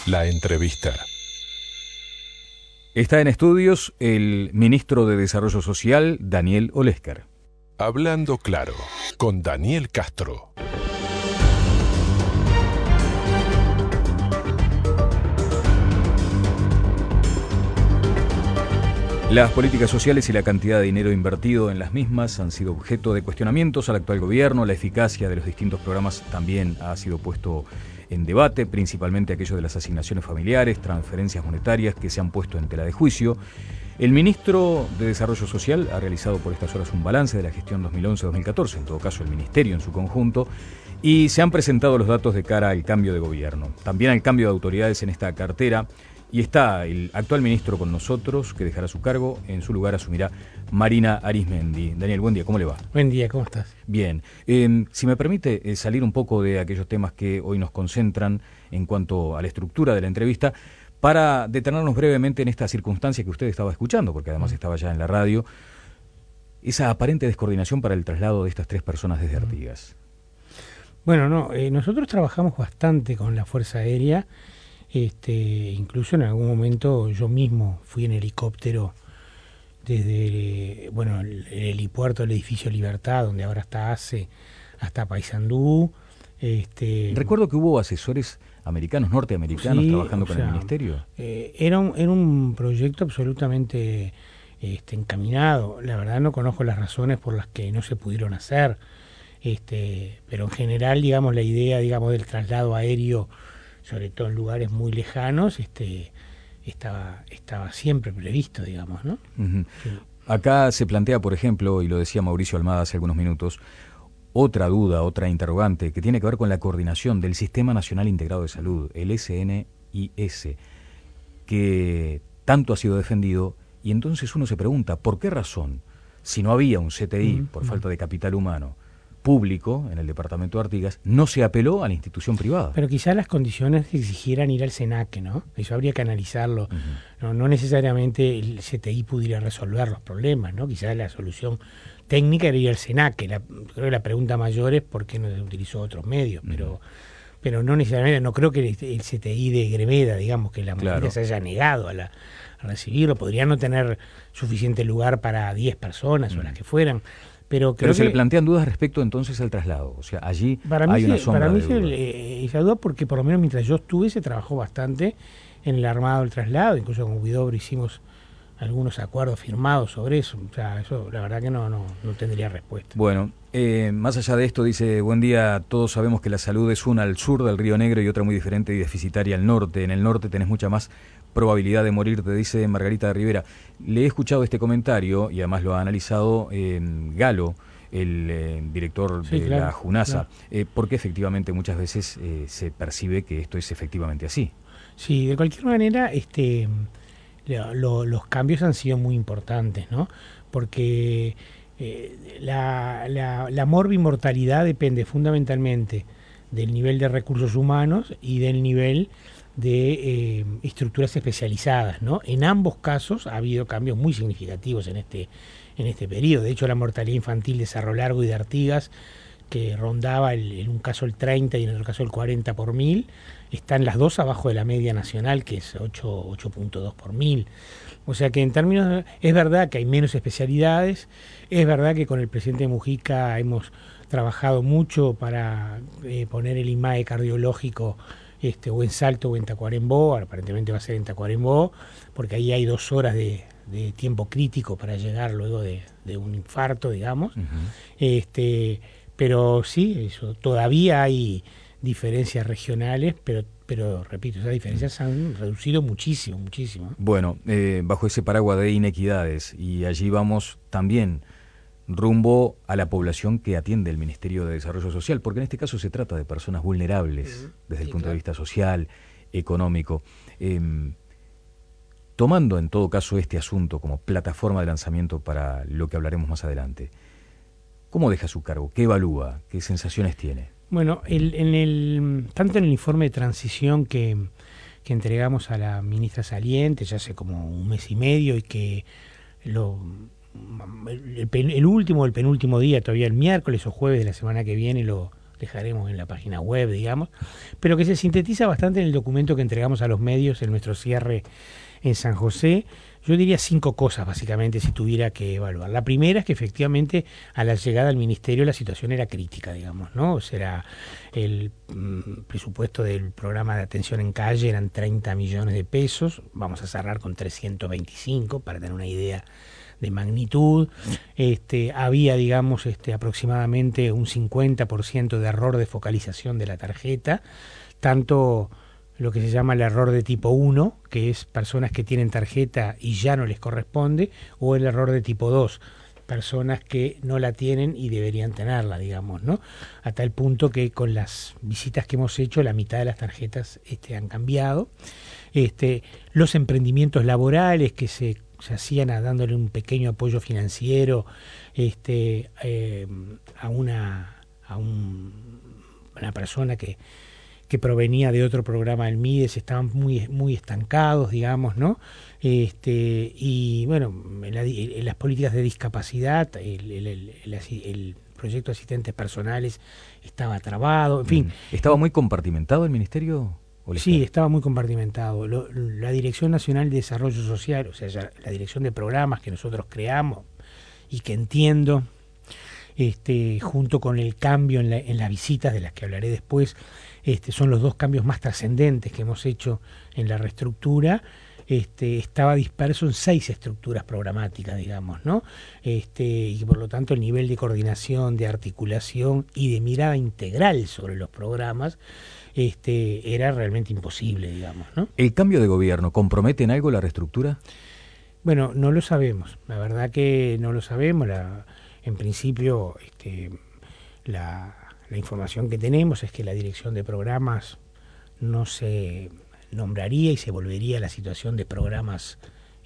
La entrevista. Está en estudios el ministro de Desarrollo Social, Daniel Olezker. Hablando claro, con Daniel Castro. Las políticas sociales y la cantidad de dinero invertido en las mismas han sido objeto de cuestionamientos al actual gobierno. La eficacia de los distintos programas también ha sido puesto en debate, principalmente aquello de las asignaciones familiares, transferencias monetarias que se han puesto en tela de juicio. El ministro de Desarrollo Social ha realizado por estas horas un balance de la gestión 2011-2014, en todo caso el ministerio en su conjunto, y se han presentado los datos de cara al cambio de gobierno, también al cambio de autoridades en esta cartera. Y está el actual ministro con nosotros, que dejará su cargo. En su lugar asumirá Marina Arizmendi. Daniel, buen día, ¿cómo le va? Buen día, ¿cómo estás? Bien. Si me permite salir un poco de aquellos temas que hoy nos concentran en cuanto a la estructura de la entrevista, para detenernos brevemente en esta circunstancia que usted estaba escuchando, porque además estaba ya en la radio, esa aparente descoordinación para el traslado de estas 3 personas desde Artigas. Bueno, nosotros trabajamos bastante con la Fuerza Aérea. Incluso en algún momento yo mismo fui en helicóptero desde el helipuerto del edificio Libertad, donde ahora está ACE, hasta Paysandú. Recuerdo que hubo asesores americanos, norteamericanos, sí, trabajando con el ministerio. Era un proyecto absolutamente encaminado. La verdad no conozco las razones por las que no se pudieron hacer, pero en general, digamos, la idea, digamos, del traslado aéreo, sobre todo en lugares muy lejanos, estaba siempre previsto, digamos, ¿no? Uh-huh. Sí. Acá se plantea, por ejemplo, y lo decía Mauricio Almada hace algunos minutos, otra duda, otra interrogante, que tiene que ver con la coordinación del Sistema Nacional Integrado de Salud, el SNIS, que tanto ha sido defendido, y entonces uno se pregunta, ¿por qué razón, si no había un CTI por falta de capital humano público en el departamento de Artigas, no se apeló a la institución privada? Pero quizás las condiciones exigieran ir al SENAC, ¿no? Eso habría que analizarlo. No necesariamente el CTI pudiera resolver los problemas, ¿no? Quizás la solución técnica era ir al SENAC. Creo que la pregunta mayor es por qué no se utilizó otros medios, pero no necesariamente, no creo que el CTI de Greveda, digamos, que la mayoría se haya negado a recibirlo. Podría no tener suficiente lugar para 10 personas o las que fueran. Pero se le plantean dudas respecto entonces al traslado. O sea, allí hay una sombra de duda. Para mí esa duda, porque por lo menos mientras yo estuve se trabajó bastante en el armado del traslado. Incluso con Huidobro hicimos algunos acuerdos firmados sobre eso. O sea, eso la verdad que no tendría respuesta. Bueno, más allá de esto, dice, buen día, todos sabemos que la salud es una al sur del Río Negro y otra muy diferente y deficitaria al norte. En el norte tenés mucha más probabilidad de morirte, dice Margarita de Rivera. Le he escuchado este comentario y además lo ha analizado Galo, el director de la JUNASA, porque efectivamente muchas veces se percibe que esto es efectivamente así. Sí, de cualquier manera, los cambios han sido muy importantes, ¿no? Porque la morbimortalidad depende fundamentalmente del nivel de recursos humanos y del nivel de estructuras especializadas, ¿no? En ambos casos ha habido cambios muy significativos en este periodo. De hecho, la mortalidad infantil de Cerro Largo y de Artigas, que rondaba en un caso el 30 y en otro caso el 40 por 1000, están las dos abajo de la media nacional, que es 8.2 por 1000. O sea que en términos, es verdad que hay menos especialidades, es verdad que con el presidente Mujica hemos trabajado mucho para poner el IMAE cardiológico o en Salto o en Tacuarembó. Aparentemente va a ser en Tacuarembó, porque ahí hay 2 horas de tiempo crítico para llegar luego de un infarto, digamos. Pero sí, eso, todavía hay diferencias regionales, pero repito, esas diferencias han reducido muchísimo. Bueno, bajo ese paraguas de inequidades, y allí vamos también rumbo a la población que atiende el Ministerio de Desarrollo Social, porque en este caso se trata de personas vulnerables desde el punto de vista social, económico. Tomando en todo caso este asunto como plataforma de lanzamiento para lo que hablaremos más adelante, ¿cómo deja su cargo? ¿Qué evalúa? ¿Qué sensaciones tiene? Bueno, tanto en el informe de transición que entregamos a la ministra saliente ya hace como un mes y medio, y que el penúltimo día, todavía el miércoles o jueves de la semana que viene, lo dejaremos en la página web, digamos, pero que se sintetiza bastante en el documento que entregamos a los medios en nuestro cierre en San José. Yo diría 5 cosas, básicamente, si tuviera que evaluar. La primera es que efectivamente a la llegada al ministerio la situación era crítica, digamos, ¿no? O sea, el presupuesto del programa de atención en calle eran 30 millones de pesos, vamos a cerrar con 325 para tener una idea de magnitud. Había, digamos, aproximadamente un 50% de error de focalización de la tarjeta, tanto lo que se llama el error de tipo 1, que es personas que tienen tarjeta y ya no les corresponde, o el error de tipo 2, personas que no la tienen y deberían tenerla, digamos, ¿no? A tal punto que con las visitas que hemos hecho, la mitad de las tarjetas han cambiado. Los emprendimientos laborales que se hacían dándole un pequeño apoyo financiero a una persona que provenía de otro programa del MIDES, estaban muy estancados, digamos, ¿no? Y bueno, en las políticas de discapacidad, el proyecto de asistentes personales estaba trabado, en fin. ¿Estaba muy compartimentado el ministerio? Sí, estaba muy compartimentado. La Dirección Nacional de Desarrollo Social, o sea, la dirección de programas que nosotros creamos y que entiendo, junto con el cambio en las visitas, de las que hablaré después, son los 2 cambios más trascendentes que hemos hecho en la reestructura. Estaba disperso en 6 estructuras programáticas, digamos, ¿no? Y por lo tanto el nivel de coordinación, de articulación y de mirada integral sobre los programas era realmente imposible, digamos, ¿no? ¿El cambio de gobierno compromete en algo la reestructura? Bueno, no lo sabemos, la verdad que no lo sabemos. En principio, la información que tenemos es que la dirección de programas no se nombraría y se volvería a la situación de programas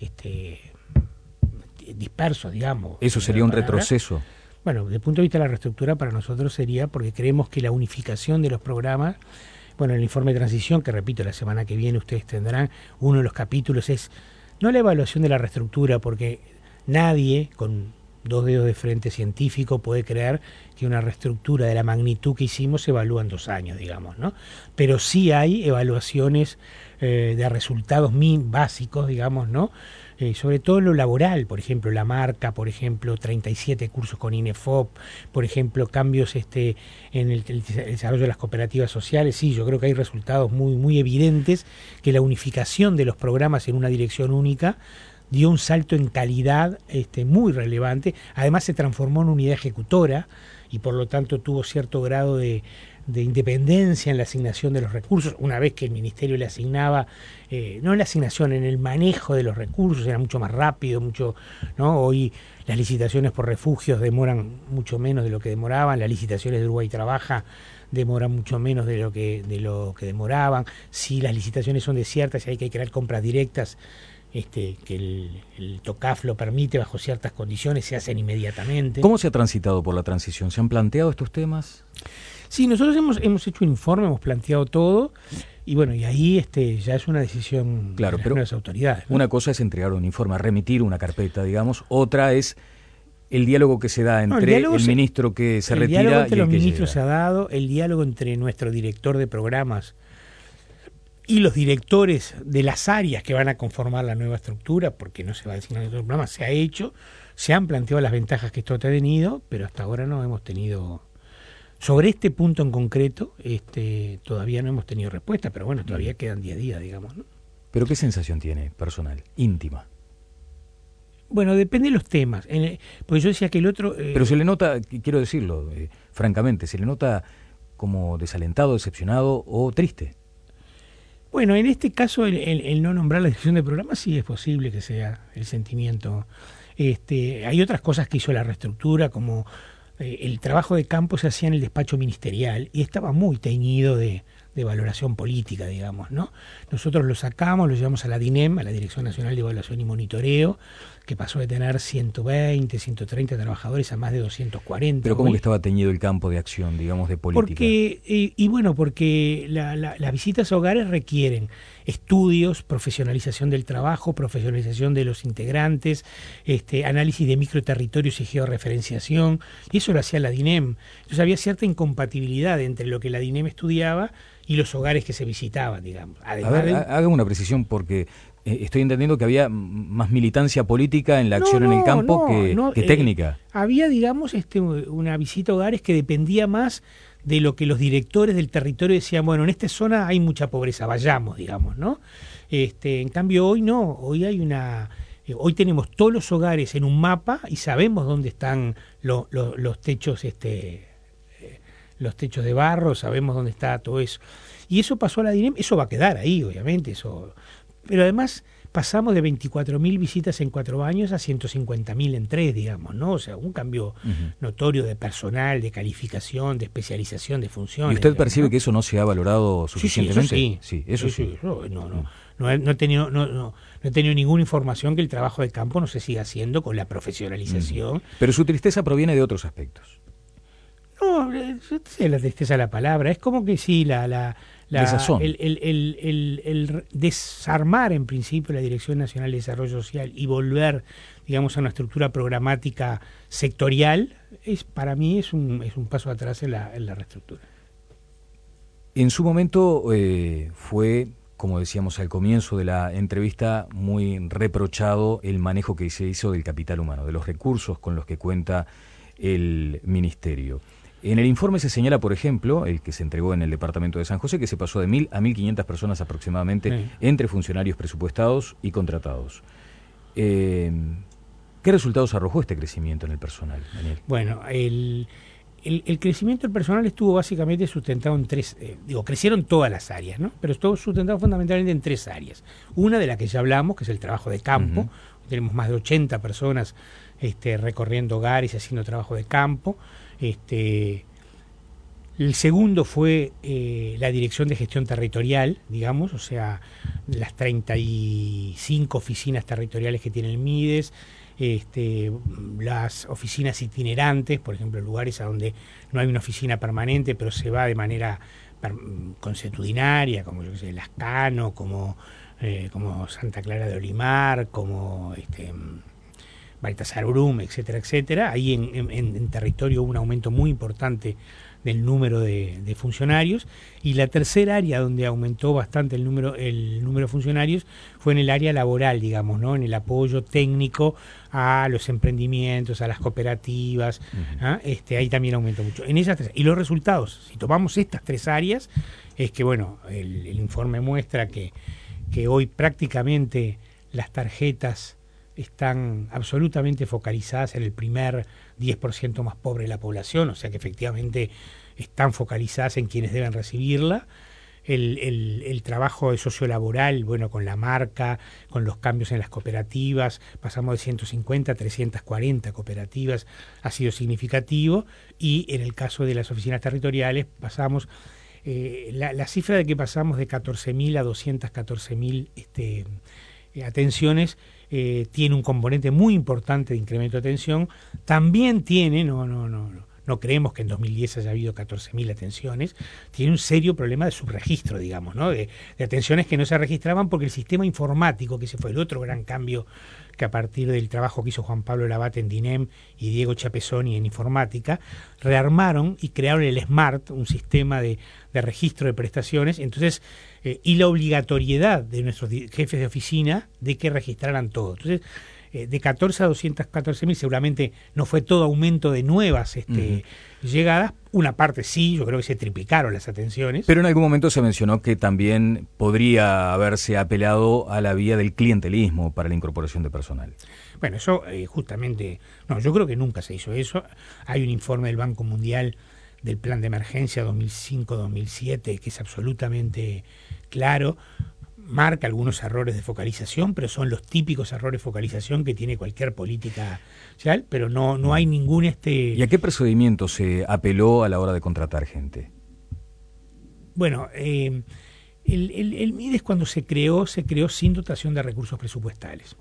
dispersos, digamos. ¿Eso sería un retroceso? Bueno, desde el punto de vista de la reestructura, para nosotros sería, porque creemos que la unificación de los programas, bueno, el informe de transición, que repito, la semana que viene ustedes tendrán, uno de los capítulos es no la evaluación de la reestructura, porque nadie con 2 dedos de frente científico puede creer que una reestructura de la magnitud que hicimos se evalúa en 2 años, digamos, ¿no? Pero sí hay evaluaciones de resultados básicos, digamos, ¿no? Sobre todo en lo laboral, por ejemplo, la marca, por ejemplo, 37 cursos con INEFOP, por ejemplo, cambios en el desarrollo de las cooperativas sociales. Sí, yo creo que hay resultados muy evidentes, que la unificación de los programas en una dirección única dio un salto en calidad muy relevante. Además se transformó en unidad ejecutora y por lo tanto tuvo cierto grado de independencia en la asignación de los recursos. Una vez que el ministerio le asignaba, no en la asignación, en el manejo de los recursos, era mucho más rápido, ¿no? Hoy las licitaciones por refugios demoran mucho menos de lo que demoraban, las licitaciones de Uruguay Trabaja demoran mucho menos de lo que demoraban. Si las licitaciones son desiertas y hay que crear compras directas, que el TOCAF lo permite bajo ciertas condiciones, se hacen inmediatamente. ¿Cómo se ha transitado por la transición? ¿Se han planteado estos temas? Sí, nosotros hemos hecho un informe, hemos planteado todo, y bueno, y ahí ya es una decisión claro, de las autoridades, ¿no? Una cosa es entregar un informe, remitir una carpeta, digamos, otra es el diálogo que se da entre el ministro que se retira y el que llega. El diálogo entre los ministros se ha dado, el diálogo entre nuestro director de programas y los directores de las áreas que van a conformar la nueva estructura, porque no se va a designar otro programa, se ha hecho, se han planteado las ventajas que esto ha tenido, pero hasta ahora no hemos tenido, sobre este punto en concreto, todavía no hemos tenido respuesta, pero bueno, todavía quedan 10 días, digamos, ¿no? ¿Pero qué sensación tiene personal, íntima? Bueno, depende de los temas, porque yo decía que el otro... Pero se le nota, quiero decirlo francamente, se le nota como desalentado, decepcionado o triste. Bueno, en este caso el no nombrar la dirección de programa sí es posible que sea el sentimiento. Hay otras cosas que hizo la reestructura, como el trabajo de campo se hacía en el despacho ministerial y estaba muy teñido de de valoración política, digamos, ¿no? Nosotros lo sacamos, lo llevamos a la DINEM, a la Dirección Nacional de Evaluación y Monitoreo, que pasó de tener 120, 130 trabajadores a más de 240. Pero ¿cómo que estaba teñido el campo de acción, digamos, de política? Porque las visitas a hogares requieren estudios, profesionalización del trabajo, profesionalización de los integrantes, análisis de microterritorios y georreferenciación, y eso lo hacía la DINEM. Entonces había cierta incompatibilidad entre lo que la DINEM estudiaba y los hogares que se visitaban, digamos. Además haga una precisión porque estoy entendiendo que había más militancia política en la acción en el campo que técnica. Había, digamos, una visita a hogares que dependía más de lo que los directores del territorio decían, bueno, en esta zona hay mucha pobreza, vayamos, digamos, ¿no? En cambio hoy no, hoy tenemos todos los hogares en un mapa y sabemos dónde están los techos, los techos de barro, sabemos dónde está todo eso. Y eso pasó a la DINEM, eso va a quedar ahí, obviamente, eso. Pero además pasamos de 24.000 visitas en 4 años a 150.000 en 3, digamos, ¿no? O sea, un cambio notorio de personal, de calificación, de especialización, de funciones. ¿Y usted digamos, percibe ¿no? que eso no se ha valorado suficientemente? Sí, eso sí. No he tenido ninguna información que el trabajo de campo no se siga haciendo con la profesionalización. Pero su tristeza proviene de otros aspectos. No, sé la tristeza de la palabra. Es como que sí, el desarmar en principio la Dirección Nacional de Desarrollo Social y volver, digamos, a una estructura programática sectorial, para mí es un paso atrás en la reestructura. En su momento fue, como decíamos al comienzo de la entrevista, muy reprochado el manejo que se hizo del capital humano, de los recursos con los que cuenta el Ministerio. En el informe se señala, por ejemplo, el que se entregó en el departamento de San José, que se pasó de 1.000 a 1.500 personas aproximadamente entre funcionarios presupuestados y contratados. ¿Qué resultados arrojó este crecimiento en el personal, Daniel? Bueno, el crecimiento del personal estuvo básicamente sustentado en tres, crecieron todas las áreas, ¿no? Pero estuvo sustentado fundamentalmente en 3 áreas. Una de la que ya hablamos, que es el trabajo de campo. Tenemos más de 80 personas recorriendo hogares y haciendo trabajo de campo. El segundo fue la Dirección de Gestión Territorial, digamos, o sea, las 35 oficinas territoriales que tiene el MIDES, las oficinas itinerantes, por ejemplo, lugares a donde no hay una oficina permanente, pero se va de manera consuetudinaria, como yo que sé, Lascano, como Santa Clara de Olimar, como Baltasar Brum, etcétera, etcétera. Ahí en territorio hubo un aumento muy importante del número de funcionarios, y la tercera área donde aumentó bastante el número de funcionarios fue en el área laboral, digamos, ¿no? En el apoyo técnico a los emprendimientos, a las cooperativas. Ahí también aumentó mucho. En esas 3, y los resultados, si tomamos estas 3 áreas, es que, bueno, el informe muestra que hoy prácticamente las tarjetas están absolutamente focalizadas en el primer 10% más pobre de la población, o sea que efectivamente están focalizadas en quienes deben recibirla. El trabajo sociolaboral, bueno, con la marca, con los cambios en las cooperativas, pasamos de 150 a 340 cooperativas, ha sido significativo, y en el caso de las oficinas territoriales pasamos, la cifra de que pasamos de 14.000 a 214.000 atenciones, tiene un componente muy importante de incremento de atención. También tiene, no creemos que en 2010 haya habido 14.000 atenciones, tiene un serio problema de subregistro, digamos, ¿no? De atenciones que no se registraban porque el sistema informático, que ese fue el otro gran cambio que a partir del trabajo que hizo Juan Pablo Labate en DINEM y Diego Chapezoni en informática, rearmaron y crearon el SMART, un sistema de registro de prestaciones. Entonces, y la obligatoriedad de nuestros jefes de oficina de que registraran todo. Entonces, de 14 a 214.000 seguramente no fue todo aumento de nuevas llegadas. Una parte sí, yo creo que se triplicaron las atenciones. Pero en algún momento se mencionó que también podría haberse apelado a la vía del clientelismo para la incorporación de personal. Bueno, eso justamente, yo creo que nunca se hizo eso. Hay un informe del Banco Mundial del Plan de Emergencia 2005-2007 que es absolutamente claro. Marca algunos errores de focalización, pero son los típicos errores de focalización que tiene cualquier política social, pero no hay ningún... ¿Y a qué procedimiento se apeló a la hora de contratar gente? Bueno, el MIDES cuando se creó sin dotación de recursos presupuestales.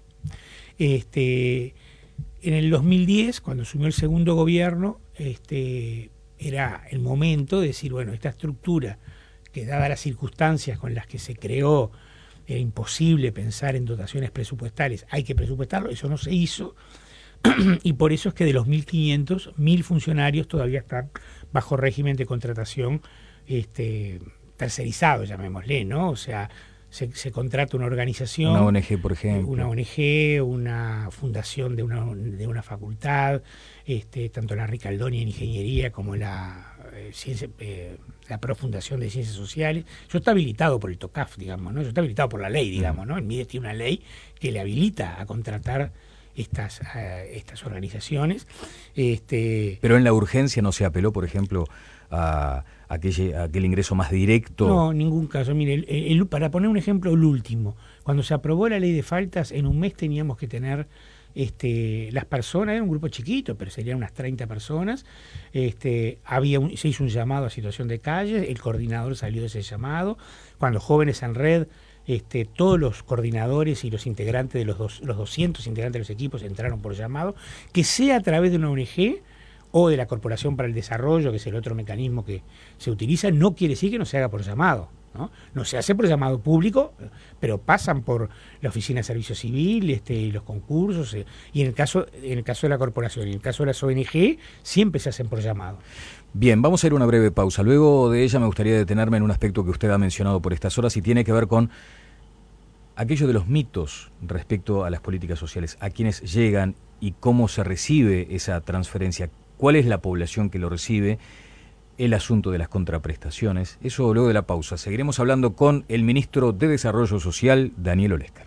En el 2010, cuando asumió el segundo gobierno, era el momento de decir, bueno, esta estructura, que dadas las circunstancias con las que se creó, era imposible pensar en dotaciones presupuestales, hay que presupuestarlo, eso no se hizo, y por eso es que de los 1.500, 1.000 funcionarios todavía están bajo régimen de contratación tercerizado, llamémosle, ¿no? O sea, se contrata una organización, una ONG, por ejemplo, una fundación de una facultad, tanto la Ricaldoni en Ingeniería como la Profundación de Ciencias Sociales. Eso está habilitado por el TOCAF, digamos, ¿no? Eso está habilitado por la ley, digamos, ¿no? El MIDES tiene una ley que le habilita a contratar estas organizaciones. Pero en la urgencia no se apeló, por ejemplo, a aquel ingreso más directo. No, en ningún caso. Mire, para poner un ejemplo, el último, cuando se aprobó la ley de faltas, en un mes teníamos que tener las personas, era un grupo chiquito, pero serían unas 30 personas, se hizo un llamado a situación de calle, el coordinador salió de ese llamado, cuando Jóvenes en Red, todos los coordinadores y los integrantes de los 200 integrantes de los equipos entraron por llamado, que sea a través de una ONG o de la Corporación para el Desarrollo, que es el otro mecanismo que se utiliza, no quiere decir que no se haga por llamado, ¿no? No se hace por llamado público, pero pasan por la Oficina de Servicio Civil, los concursos, y en el caso de la corporación, y en el caso de las ONG, siempre se hacen por llamado. Bien, vamos a ir a una breve pausa. Luego de ella me gustaría detenerme en un aspecto que usted ha mencionado por estas horas y tiene que ver con aquello de los mitos respecto a las políticas sociales, a quienes llegan y cómo se recibe esa transferencia, cuál es la población que lo recibe, el asunto de las contraprestaciones. Eso luego de la pausa. Seguiremos hablando con el ministro de Desarrollo Social, Daniel Olesker.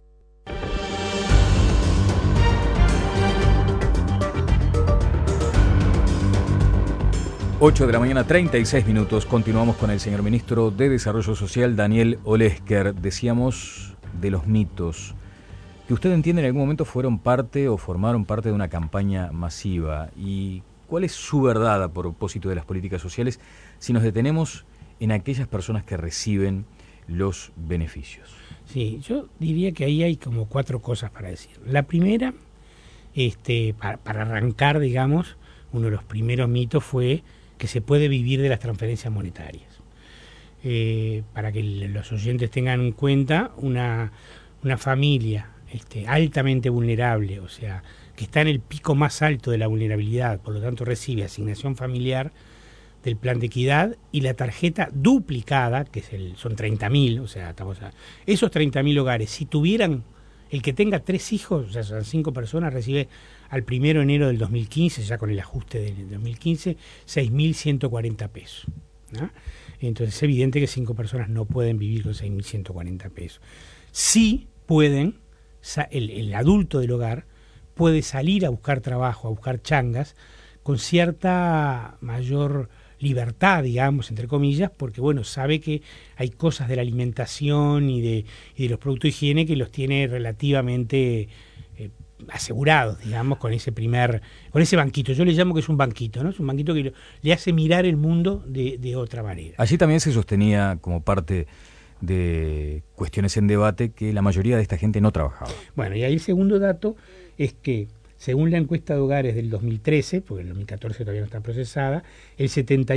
Ocho de la mañana, 36 minutos. Continuamos con el señor ministro de Desarrollo Social, Daniel Olesker. Decíamos de los mitos que usted entiende en algún momento fueron parte o formaron parte de una campaña masiva. ¿Y cuál es su verdad a propósito de las políticas sociales si nos detenemos en aquellas personas que reciben los beneficios? Sí, yo diría que ahí hay como 4 cosas para decir. La primera, para arrancar, digamos, uno de los primeros mitos fue que se puede vivir de las transferencias monetarias. Para que los oyentes tengan en cuenta, una familia altamente vulnerable, o sea, que está en el pico más alto de la vulnerabilidad, por lo tanto recibe asignación familiar del plan de equidad y la tarjeta duplicada, que son 30.000, o sea, esos 30.000 hogares, si tuvieran, el que tenga 3 hijos, o sea, son 5 personas, recibe al 1 de enero del 2015, ya con el ajuste del 2015, 6.140 pesos, ¿no? Entonces es evidente que 5 personas no pueden vivir con 6.140 pesos. Sí pueden, el adulto del hogar puede salir a buscar trabajo, a buscar changas, con cierta mayor libertad, digamos, entre comillas, porque bueno, sabe que hay cosas de la alimentación y de los productos de higiene que los tiene relativamente asegurados, digamos, con ese banquito. Yo le llamo que es un banquito, ¿no? Es un banquito que le hace mirar el mundo de otra manera. Allí también se sostenía como parte de cuestiones en debate que la mayoría de esta gente no trabajaba. Bueno, y ahí el segundo dato es que, según la encuesta de hogares del 2013, porque el 2014 todavía no está procesada, el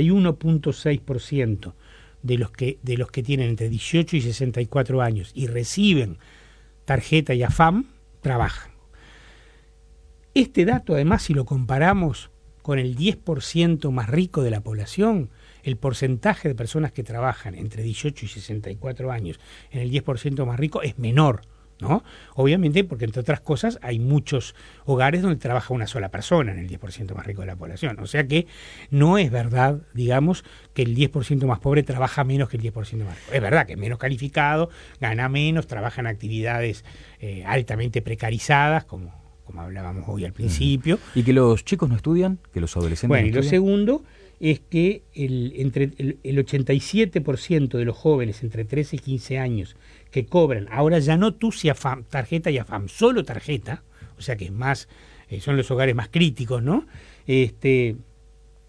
71.6% de los que tienen entre 18 y 64 años y reciben tarjeta y AFAM, trabajan. Este dato, además, si lo comparamos con el 10% más rico de la población, el porcentaje de personas que trabajan entre 18 y 64 años en el 10% más rico es menor, ¿no? Obviamente porque, entre otras cosas, hay muchos hogares donde trabaja una sola persona en el 10% más rico de la población. O sea que no es verdad, digamos, que el 10% más pobre trabaja menos que el 10% más rico. Es verdad que es menos calificado, gana menos, trabaja en actividades altamente precarizadas, como hablábamos hoy al principio. ¿Y que los chicos no estudian? ¿Que los adolescentes bueno, no estudian? Y lo segundo es que el 87% de los jóvenes entre 13 y 15 años que cobran, ahora ya no TUSI, AFAM, tarjeta y AFAM, solo tarjeta, o sea que es más, son los hogares más críticos, ¿no?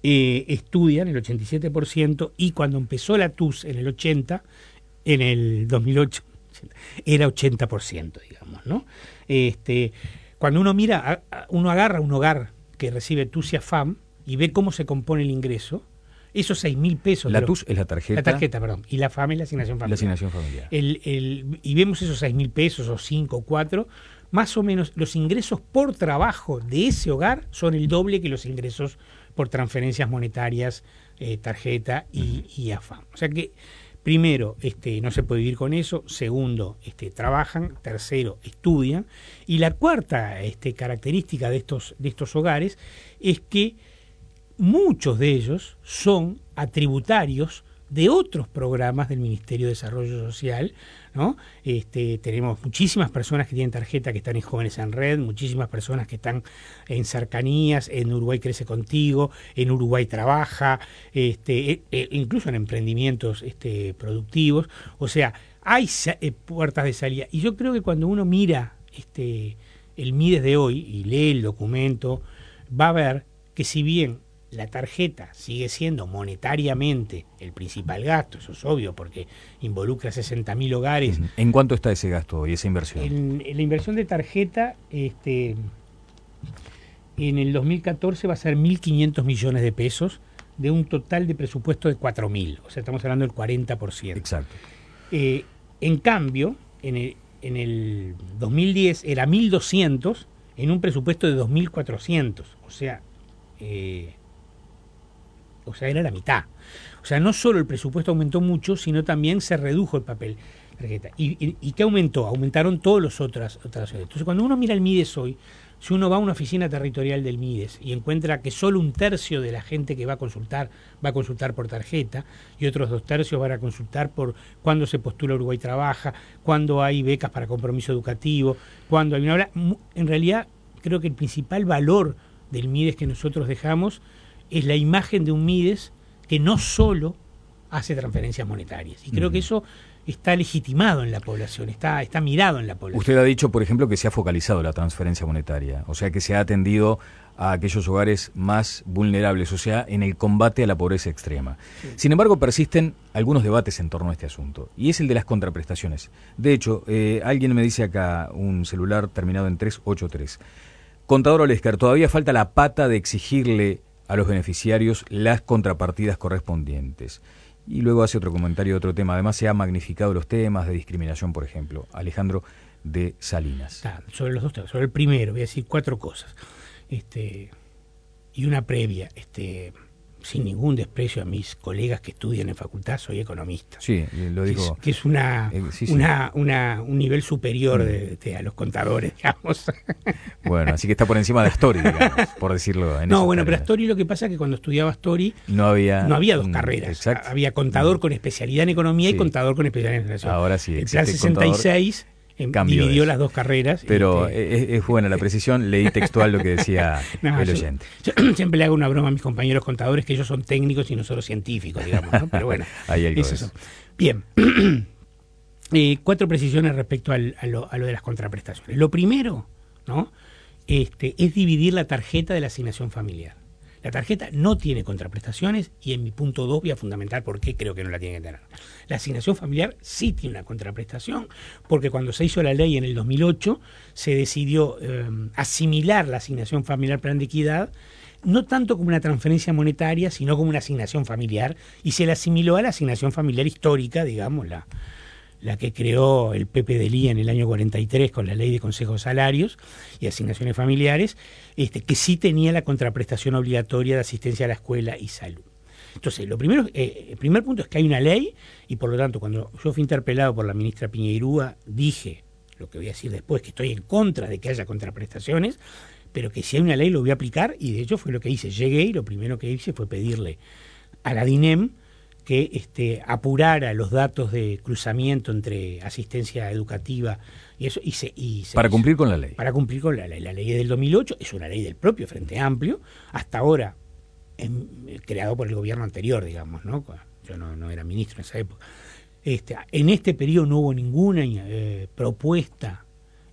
estudian, el 87%, y cuando empezó la TUS en el 2008, era 80%, digamos, ¿no? Cuando uno mira, uno agarra un hogar que recibe TUS y AFAM y ve cómo se compone el ingreso, esos 6.000 pesos... La TUS es la tarjeta. La tarjeta, perdón. Y la AFAM es la asignación familiar. La asignación familiar. Y vemos esos 6.000 pesos o 5 o 4, más o menos los ingresos por trabajo de ese hogar son el doble que los ingresos por transferencias monetarias, tarjeta y AFAM. O sea que, primero, no se puede vivir con eso. Segundo, trabajan. Tercero, estudian. Y la cuarta característica de estos hogares es que muchos de ellos son atributarios de otros programas del Ministerio de Desarrollo Social, ¿no? Tenemos muchísimas personas que tienen tarjeta que están en Jóvenes en Red, muchísimas personas que están en Cercanías, en Uruguay Crece Contigo, en Uruguay Trabaja, incluso en emprendimientos productivos. O sea, hay puertas de salida. Y yo creo que cuando uno mira el MIDES de hoy y lee el documento, va a ver que si bien la tarjeta sigue siendo monetariamente el principal gasto, eso es obvio, porque involucra 60.000 hogares. ¿En cuánto está ese gasto y esa inversión? En la inversión de tarjeta, en el 2014 va a ser 1.500 millones de pesos, de un total de presupuesto de 4.000, o sea, estamos hablando del 40%. Exacto. En cambio, en el 2010 era 1.200 en un presupuesto de 2.400, o sea, era la mitad. O sea, no solo el presupuesto aumentó mucho, sino también se redujo el papel tarjeta. ¿Y qué aumentó? Aumentaron todos los otras. Entonces, cuando uno mira el MIDES hoy, si uno va a una oficina territorial del MIDES y encuentra que solo 1/3 de la gente que va a consultar por tarjeta, y otros 2/3 van a consultar por cuándo se postula Uruguay Trabaja, cuándo hay becas para compromiso educativo, cuándo hay una... En realidad, creo que el principal valor del MIDES que nosotros dejamos es la imagen de un MIDES que no solo hace transferencias monetarias. Y creo que eso está legitimado en la población, está mirado en la población. Usted ha dicho, por ejemplo, que se ha focalizado la transferencia monetaria, o sea que se ha atendido a aquellos hogares más vulnerables, o sea, en el combate a la pobreza extrema. Sí. Sin embargo, persisten algunos debates en torno a este asunto, y es el de las contraprestaciones. De hecho, alguien me dice acá, un celular terminado en 383. Contador Olesker, todavía falta la pata de exigirle a los beneficiarios las contrapartidas correspondientes. Y luego hace otro comentario de otro tema. Además se han magnificado los temas de discriminación, por ejemplo. Alejandro de Salinas. Sobre los dos temas. Sobre el primero voy a decir 4 cosas. Y una previa. Sin ningún desprecio a mis colegas que estudian en facultad, soy economista. Sí, lo digo. Que es un nivel superior a los contadores, digamos. Bueno, así que está por encima de Astori, digamos, por decirlo en No, bueno, pero Astori, lo que pasa es que cuando estudiaba Astori no había 2 carreras. Exacto. Había contador con especialidad en economía y contador con especialidad en administración. Ahora sí. El plan 66 dividió las 2 carreras. Pero es buena la precisión, leí textual lo que decía el oyente. Yo siempre le hago una broma a mis compañeros contadores que ellos son técnicos y nosotros científicos, digamos, ¿no? Pero bueno, hay algo de eso. Bien, 4 precisiones respecto a lo de las contraprestaciones. Lo primero, ¿no? Es dividir la tarjeta de la asignación familiar. La tarjeta no tiene contraprestaciones y en mi punto 2 voy a fundamentar por qué creo que no la tiene que tener. La asignación familiar sí tiene una contraprestación, porque cuando se hizo la ley en el 2008 se decidió asimilar la asignación familiar Plan de Equidad no tanto como una transferencia monetaria, sino como una asignación familiar, y se la asimiló a la asignación familiar histórica, digamos, la que creó el Pepe de Lía en el año 43 con la Ley de Consejos Salarios y Asignaciones Familiares, que sí tenía la contraprestación obligatoria de asistencia a la escuela y salud. Entonces, el primer punto es que hay una ley y, por lo tanto, cuando yo fui interpelado por la ministra Piñeirúa, dije, lo que voy a decir después, que estoy en contra de que haya contraprestaciones, pero que si hay una ley lo voy a aplicar, y de hecho fue lo que hice. Llegué y lo primero que hice fue pedirle a la DINEM que apurara los datos de cruzamiento entre asistencia educativa y eso, para cumplir con la ley. Para cumplir con la ley. La ley es del 2008, es una ley del propio Frente Amplio, hasta ahora creado por el gobierno anterior, digamos, ¿no? Yo no era ministro en esa época. En este periodo no hubo ninguna propuesta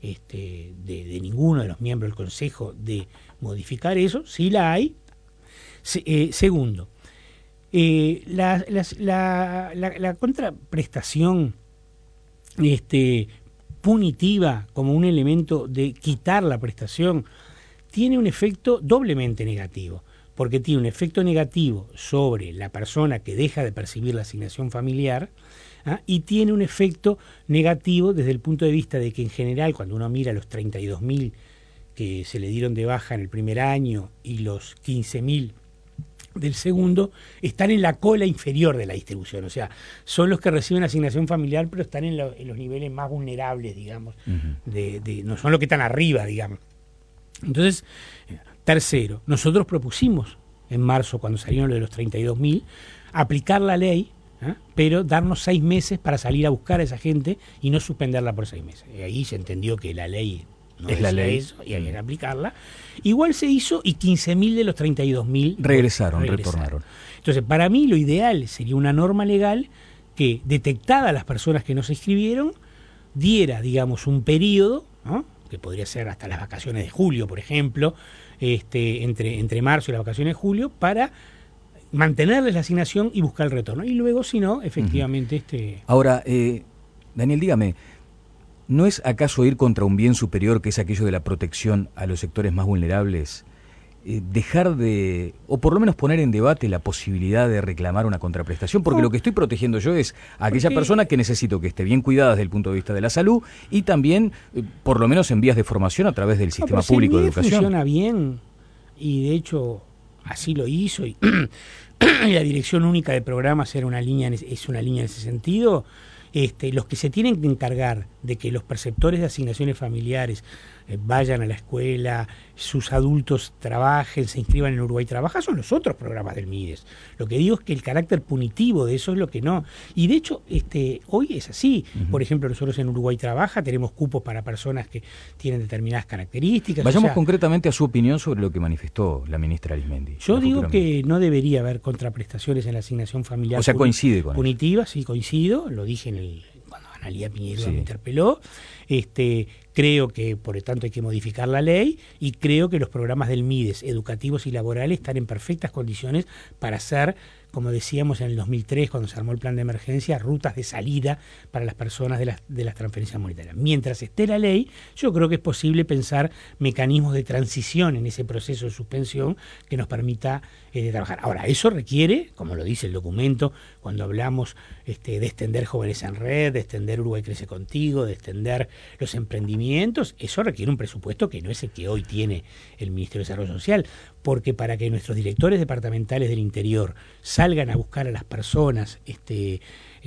de ninguno de los miembros del Consejo de modificar eso. Sí la hay. Segundo, la contraprestación punitiva como un elemento de quitar la prestación tiene un efecto doblemente negativo, porque tiene un efecto negativo sobre la persona que deja de percibir la asignación familiar, y tiene un efecto negativo desde el punto de vista de que en general cuando uno mira los 32.000 que se le dieron de baja en el primer año y los 15.000 del segundo, están en la cola inferior de la distribución, o sea, son los que reciben asignación familiar, pero están en los niveles más vulnerables, digamos, no son los que están arriba, digamos. Entonces, tercero, nosotros propusimos en marzo, cuando salieron lo de los 32.000, aplicar la ley, pero darnos 6 meses para salir a buscar a esa gente y no suspenderla por 6 meses. Y ahí se entendió que la ley no es la ley eso, y había que aplicarla. Igual se hizo y 15.000 de los 32.000 retornaron. Entonces, para mí lo ideal sería una norma legal que, detectadas las personas que no se inscribieron, diera, digamos, un periodo, ¿no?, que podría ser hasta las vacaciones de julio, por ejemplo, entre marzo y las vacaciones de julio, para mantenerles la asignación y buscar el retorno. Y luego, si no, efectivamente... Ahora, Daniel, dígame, ¿no es acaso ir contra un bien superior, que es aquello de la protección a los sectores más vulnerables? Dejar de, o por lo menos poner en debate la posibilidad de reclamar una contraprestación, porque lo que estoy protegiendo yo es a aquella persona que necesito que esté bien cuidada desde el punto de vista de la salud y también, por lo menos en vías de formación a través del sistema público de educación. Funciona bien, y de hecho así lo hizo, y la Dirección Única de Programas es una línea en ese sentido. Los que se tienen que encargar de que los perceptores de asignaciones familiares vayan a la escuela, sus adultos trabajen, se inscriban en Uruguay Trabaja, son los otros programas del MIDES. Lo que digo es que el carácter punitivo de eso es lo que no. Y de hecho, hoy es así. Por ejemplo, nosotros en Uruguay Trabaja tenemos cupos para personas que tienen determinadas características. Vayamos concretamente a su opinión sobre lo que manifestó la ministra Arismendi. Yo digo que no debería haber contraprestaciones en la asignación familiar. O sea, coincide con punitiva, sí, coincido, lo dije cuando Analía Piñero me interpeló. Creo que por lo tanto hay que modificar la ley, y creo que los programas del MIDES educativos y laborales están en perfectas condiciones para hacer, como decíamos en el 2003 cuando se armó el plan de emergencia, rutas de salida para las personas de las transferencias monetarias. Mientras esté la ley, yo creo que es posible pensar mecanismos de transición en ese proceso de suspensión que nos permita trabajar. Ahora, eso requiere, como lo dice el documento, cuando hablamos de extender Jóvenes en Red, de extender Uruguay Crece Contigo, de extender los emprendimientos, eso requiere un presupuesto que no es el que hoy tiene el Ministerio de Desarrollo Social, porque para que nuestros directores departamentales del interior salgan a buscar a las personas que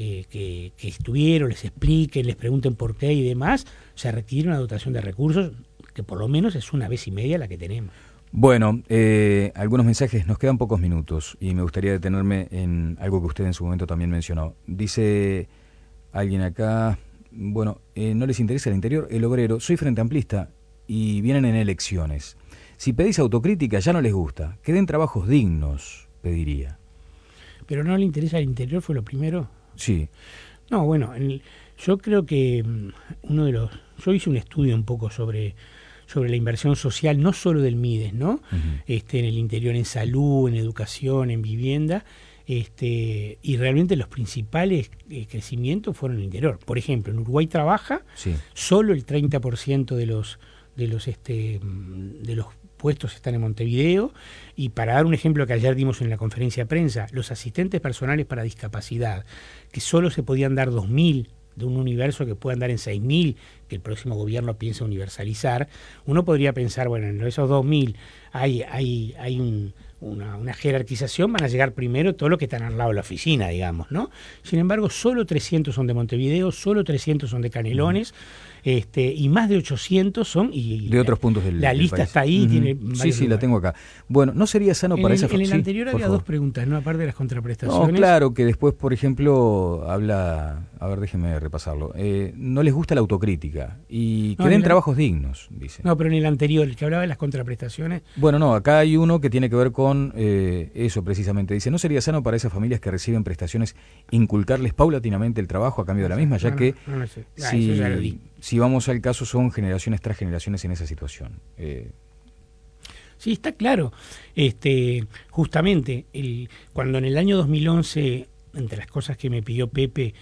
estuvieron, les expliquen, les pregunten por qué y demás, se requiere una dotación de recursos que por lo menos es 1,5 veces la que tenemos. Bueno, algunos mensajes, nos quedan pocos minutos y me gustaría detenerme en algo que usted en su momento también mencionó. Dice alguien acá, bueno, no les interesa el interior, el obrero, soy frente amplista y vienen en elecciones. Si pedís autocrítica ya no les gusta, que den trabajos dignos, pediría. ¿Pero no le interesa el interior, fue lo primero? Sí. No, bueno, yo creo que yo hice un estudio un poco sobre la inversión social, no solo del MIDES, ¿no? En el interior, en salud, en educación, en vivienda, y realmente los principales crecimientos fueron en el interior. Por ejemplo, en Uruguay Trabaja, solo el 30% de los puestos están en Montevideo, y para dar un ejemplo que ayer dimos en la conferencia de prensa, los asistentes personales para discapacidad, que solo se podían dar 2.000 de un universo que puedan dar en 6.000, que el próximo gobierno piensa universalizar, uno podría pensar, bueno, en esos 2.000 hay una jerarquización, van a llegar primero todos los que están al lado de la oficina, digamos, ¿no? Sin embargo, solo 300 son de Montevideo, solo 300 son de Canelones, y más de 800 son... Y de otros puntos del país. La lista está ahí. Tiene sí, la tengo acá. Bueno, ¿no sería sano para esa... En el anterior había dos preguntas, ¿no? Aparte de las contraprestaciones. No, claro, que después, por ejemplo, habla... A ver, déjeme repasarlo. No les gusta la autocrítica y que den trabajos dignos, dice. No, pero en el anterior, el que hablaba de las contraprestaciones... Bueno, no, acá hay uno que tiene que ver con eso precisamente. Dice, ¿no sería sano para esas familias que reciben prestaciones inculcarles paulatinamente el trabajo a cambio de la misma? Ya que eso ya lo di. Si vamos al caso, son generaciones tras generaciones en esa situación. Sí, está claro. Justamente, cuando en el año 2011, entre las cosas que me pidió Pepe,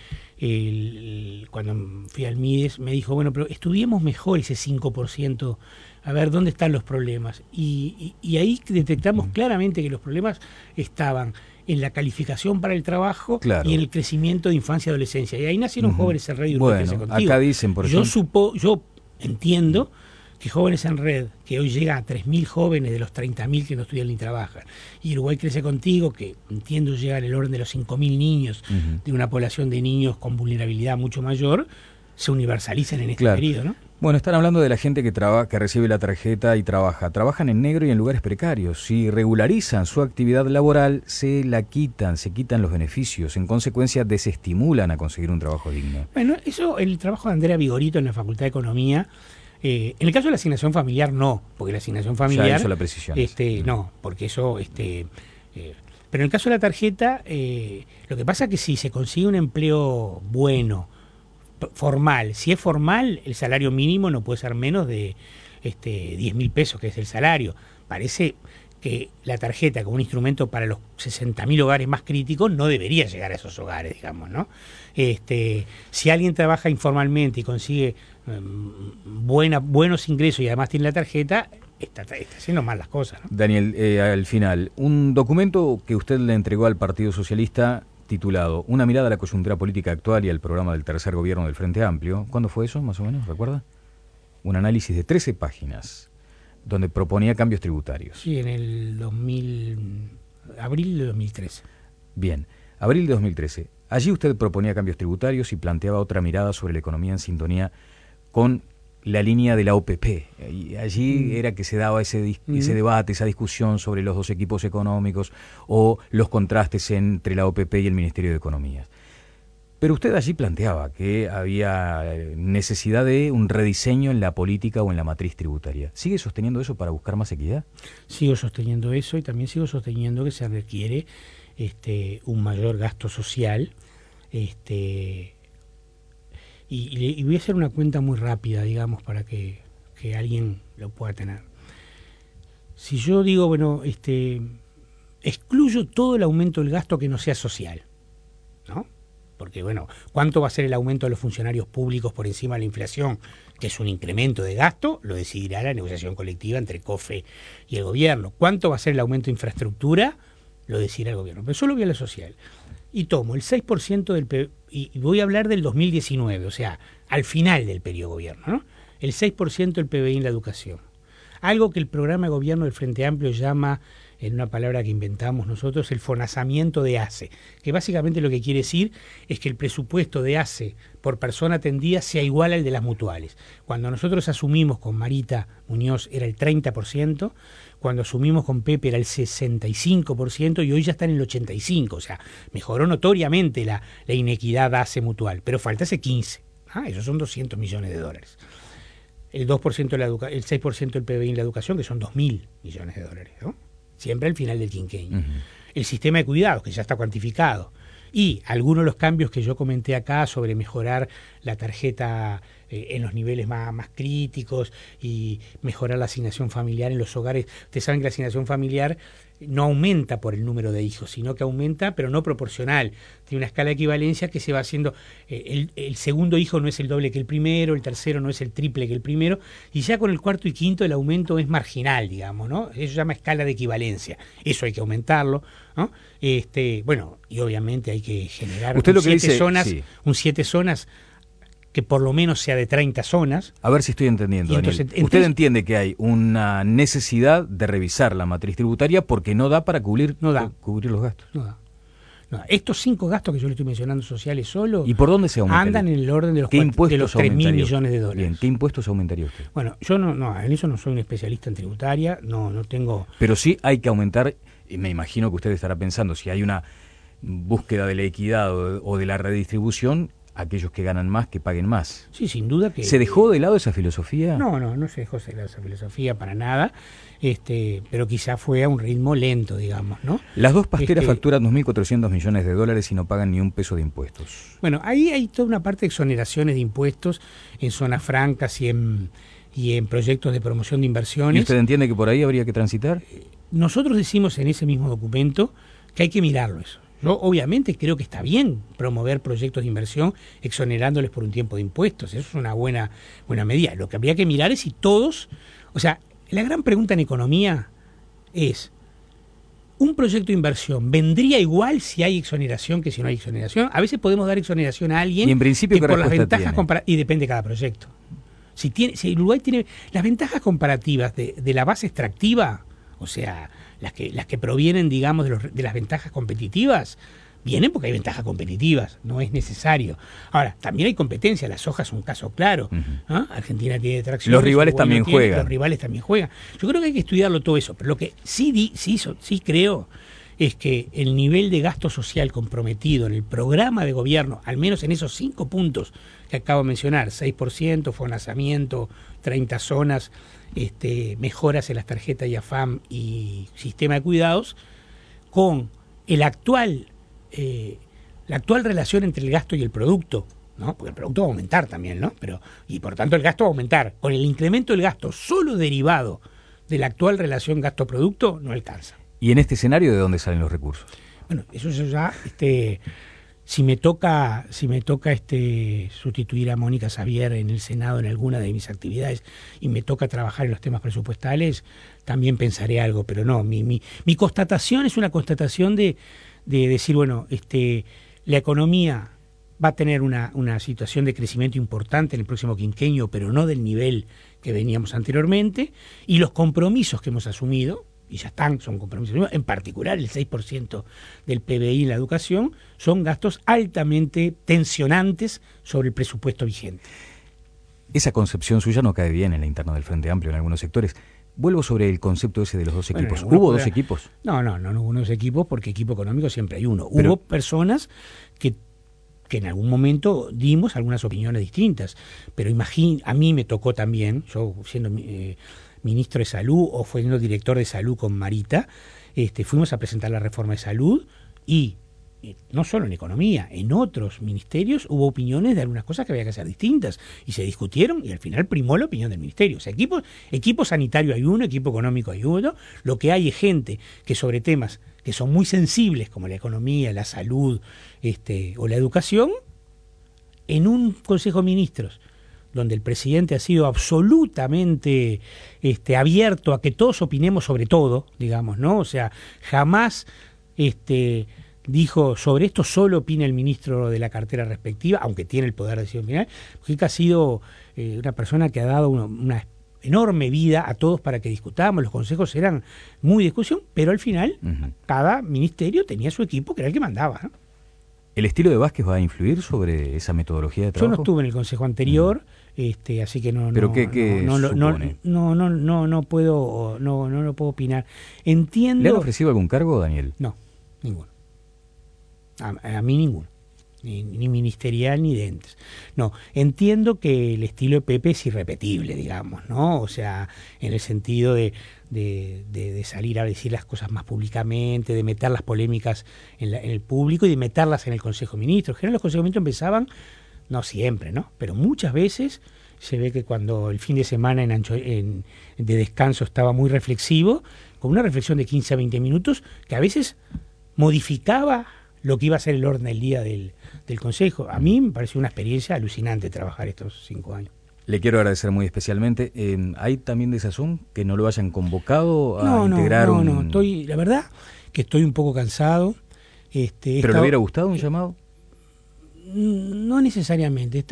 cuando fui al MIDES, me dijo, bueno, pero estudiemos mejor ese 5%, a ver dónde están los problemas. Y ahí detectamos claramente que los problemas estaban en la calificación para el trabajo y en el crecimiento de infancia y adolescencia. Y ahí nacieron Jóvenes en Red y Urbe Crece Contigo. Acá dicen, por ejemplo... Yo entiendo que Jóvenes en Red, que hoy llega a 3.000 jóvenes de los 30.000 que no estudian ni trabajan, y Uruguay Crece Contigo, que entiendo llega en el orden de los 5.000 niños, de una población de niños con vulnerabilidad mucho mayor, se universalicen en este periodo, ¿no? Bueno, están hablando de la gente que recibe la tarjeta y trabajan en negro y en lugares precarios. Si regularizan su actividad laboral, se quitan los beneficios. En consecuencia, desestimulan a conseguir un trabajo digno. Bueno, eso, el trabajo de Andrea Vigorito en la Facultad de Economía, en el caso de la asignación familiar, no, porque la asignación familiar... Ya hizo la precisión. No, porque eso... pero en el caso de la tarjeta, lo que pasa es que si se consigue un empleo bueno, formal, si es formal, el salario mínimo no puede ser menos de 10.000 pesos, que es el salario. Parece que la tarjeta como un instrumento para los 60.000 hogares más críticos no debería llegar a esos hogares, digamos, ¿no? Si alguien trabaja informalmente y consigue buenos ingresos y además tiene la tarjeta, está haciendo mal las cosas, ¿no? Daniel, al final, un documento que usted le entregó al Partido Socialista titulado Una mirada a la coyuntura política actual y al programa del tercer gobierno del Frente Amplio. ¿Cuándo fue eso, más o menos? ¿Recuerda? Un análisis de 13 páginas donde proponía cambios tributarios. Sí, en el abril de 2013. Bien, abril de 2013. Allí usted proponía cambios tributarios y planteaba otra mirada sobre la economía en sintonía con la línea de la OPP. Y allí era que se daba ese debate, esa discusión sobre los dos equipos económicos o los contrastes entre la OPP y el Ministerio de Economía. Pero usted allí planteaba que había necesidad de un rediseño en la política o en la matriz tributaria. ¿Sigue sosteniendo eso para buscar más equidad? Sigo sosteniendo eso y también sigo sosteniendo que se requiere un mayor gasto social. Y voy a hacer una cuenta muy rápida, digamos, para que alguien lo pueda tener. Si yo digo, bueno, excluyo todo el aumento del gasto que no sea social, ¿no? Porque, bueno, ¿cuánto va a ser el aumento de los funcionarios públicos por encima de la inflación? Que es un incremento de gasto, lo decidirá la negociación colectiva entre COFE y el gobierno. ¿Cuánto va a ser el aumento de infraestructura? Lo decidirá el gobierno. Pero solo voy a lo social. Y tomo el 6% del PBI, y voy a hablar del 2019, o sea, al final del periodo de gobierno, ¿no? El 6% del PBI en la educación. Algo que el programa de gobierno del Frente Amplio llama, en una palabra que inventamos nosotros, el fonazamiento de ACE, que básicamente lo que quiere decir es que el presupuesto de ACE por persona atendida sea igual al de las mutuales. Cuando nosotros asumimos con Marita Muñoz era el 30%, cuando asumimos con Pepe era el 65% y hoy ya está en el 85%, o sea, mejoró notoriamente la inequidad ACE mutual, pero falta ese 15%. Esos son 200 millones de dólares. El 2% el 6% del PBI en la educación, que son 2.000 millones de dólares, ¿no? Siempre al final del quinquenio. El sistema de cuidados, que ya está cuantificado. Y algunos de los cambios que yo comenté acá sobre mejorar la tarjeta en los niveles más críticos y mejorar la asignación familiar en los hogares. Ustedes saben que la asignación familiar no aumenta por el número de hijos, sino que aumenta, pero no proporcional. Tiene una escala de equivalencia que se va haciendo, el segundo hijo no es el doble que el primero, el tercero no es el triple que el primero, y ya con el cuarto y quinto el aumento es marginal, digamos, ¿no? Eso se llama escala de equivalencia. Eso hay que aumentarlo, ¿no? Bueno, y obviamente hay que generar un 7 zonas que por lo menos sea de 30 zonas. A ver si estoy entendiendo, Daniel. Usted entiende que hay una necesidad de revisar la matriz tributaria porque no da para cubrir los gastos. No da. Estos 5 gastos que yo le estoy mencionando sociales solo, ¿y por dónde se aumenta? Andan en el orden de los 3.000 millones de dólares. Bien, ¿qué impuestos aumentaría usted? Bueno, yo en eso no soy un especialista en tributaria, no tengo... Pero sí hay que aumentar, y me imagino que usted estará pensando, si hay una búsqueda de la equidad o de la redistribución, aquellos que ganan más, que paguen más. Sí, sin duda que... ¿Se dejó de lado esa filosofía? No se dejó de lado esa filosofía para nada, pero quizá fue a un ritmo lento, digamos, ¿no? Las dos pasteras facturan 2.400 millones de dólares y no pagan ni un peso de impuestos. Bueno, ahí hay toda una parte de exoneraciones de impuestos en zonas francas y en y en proyectos de promoción de inversiones. ¿Y usted entiende que por ahí habría que transitar? Nosotros decimos en ese mismo documento que hay que mirarlo eso. Yo obviamente creo que está bien promover proyectos de inversión exonerándoles por un tiempo de impuestos. Eso es una buena medida. Lo que habría que mirar es si todos... O sea, la gran pregunta en economía es, ¿un proyecto de inversión vendría igual si hay exoneración que si no hay exoneración? A veces podemos dar exoneración a alguien y en principio, que por las ventajas comparativas... Y depende de cada proyecto. Si Uruguay tiene las ventajas comparativas de la base extractiva, o sea, las que provienen, digamos, de las ventajas competitivas, vienen porque hay ventajas competitivas, no es necesario. Ahora, también hay competencia, la soja es un caso claro. ¿Ah? Argentina tiene tracción. Los rivales también juegan. Los rivales también juegan. Yo creo que hay que estudiarlo todo eso, pero lo que sí creo es que el nivel de gasto social comprometido en el programa de gobierno, al menos en esos 5 puntos que acabo de mencionar, 6%, FONASAMIENTO, 30 zonas, mejoras en las tarjetas de AFAM y sistema de cuidados, con la actual relación entre el gasto y el producto, ¿no? Porque el producto va a aumentar también, ¿no? Y por tanto el gasto va a aumentar. Con el incremento del gasto solo derivado de la actual relación gasto-producto, no alcanza. ¿Y en este escenario de dónde salen los recursos? Bueno, eso ya, si me toca sustituir a Mónica Xavier en el Senado en alguna de mis actividades y me toca trabajar en los temas presupuestales, también pensaré algo, pero no, mi constatación es una constatación de decir, bueno, la economía va a tener una situación de crecimiento importante en el próximo quinquenio, pero no del nivel que veníamos anteriormente, y los compromisos que hemos asumido, y ya son compromisos, en particular el 6% del PBI en la educación, son gastos altamente tensionantes sobre el presupuesto vigente. Esa concepción suya no cae bien en la interna del Frente Amplio en algunos sectores. Vuelvo sobre el concepto ese de los 2 equipos. ¿Hubo 2 equipos? No hubo 2 equipos porque equipo económico siempre hay uno. Hubo personas que en algún momento dimos algunas opiniones distintas, pero a mí me tocó también, yo siendo ministro de Salud o siendo director de Salud con Marita, fuimos a presentar la reforma de salud y no solo en economía, en otros ministerios hubo opiniones de algunas cosas que había que hacer distintas y se discutieron y al final primó la opinión del ministerio. O sea, equipo sanitario hay uno, equipo económico hay uno, lo que hay es gente que sobre temas que son muy sensibles como la economía, la salud o la educación, en un Consejo de Ministros donde el presidente ha sido absolutamente abierto a que todos opinemos sobre todo, digamos, ¿no? O sea, jamás dijo sobre esto solo opina el ministro de la cartera respectiva, aunque tiene el poder de decisión final, porque ha sido una persona que ha dado una enorme vida a todos para que discutamos, los consejos eran muy discusión, pero al final cada ministerio tenía su equipo que era el que mandaba, ¿no? ¿El estilo de Vázquez va a influir sobre esa metodología de trabajo? Yo no estuve en el consejo anterior, así que no. ¿Pero qué supone? No puedo opinar. Entiendo. ¿Le han ofrecido algún cargo, Daniel? No, ninguno. A mí ninguno. Ni ministerial ni de entes. No, entiendo que el estilo de Pepe es irrepetible, digamos, ¿no? O sea, en el sentido de salir a decir las cosas más públicamente, de meter las polémicas en el público y de meterlas en el Consejo de Ministros. En general los Consejos de Ministros empezaban, no siempre, ¿no? Pero muchas veces se ve que cuando el fin de semana de descanso estaba muy reflexivo, con una reflexión de 15 a 20 minutos, que a veces modificaba lo que iba a ser el orden del día del Consejo. A mí me pareció una experiencia alucinante trabajar estos 5 años. Le quiero agradecer muy especialmente. ¿Hay también desazón que no lo hayan convocado a integrar No, la verdad que estoy un poco cansado. ¿Pero le hubiera gustado un llamado? No necesariamente.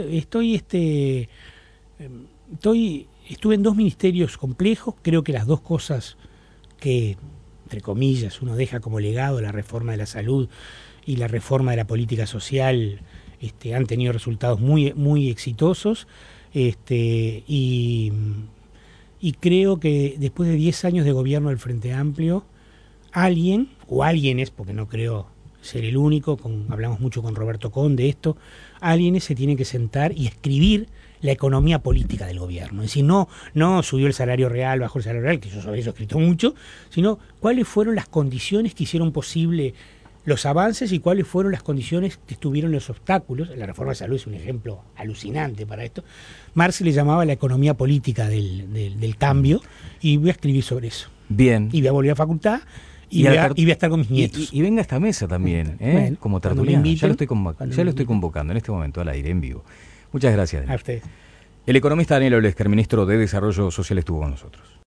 Estuve en 2 ministerios complejos. Creo que las 2 cosas que, entre comillas, uno deja como legado, la reforma de la salud y la reforma de la política social, han tenido resultados muy, muy exitosos. Y creo que después de 10 años de gobierno del Frente Amplio, alguienes, porque no creo ser el único, hablamos mucho con Roberto Con de esto, alguienes se tienen que sentar y escribir la economía política del gobierno. Es decir, no subió el salario real, bajó el salario real, que yo sobre eso he escrito mucho, sino cuáles fueron las condiciones que hicieron posible los avances y cuáles fueron las condiciones que estuvieron los obstáculos. La reforma de salud es un ejemplo alucinante para esto. Marx le llamaba la economía política del cambio, y voy a escribir sobre eso. Bien. Y voy a volver a facultad y voy a estar con mis nietos. Y venga a esta mesa también, Bueno, como cuando me tertuliano. inviten, Ya lo estoy convocando en este momento al aire, en vivo. Muchas gracias. A ustedes. El economista Daniel Olesker, ministro de Desarrollo Social, estuvo con nosotros.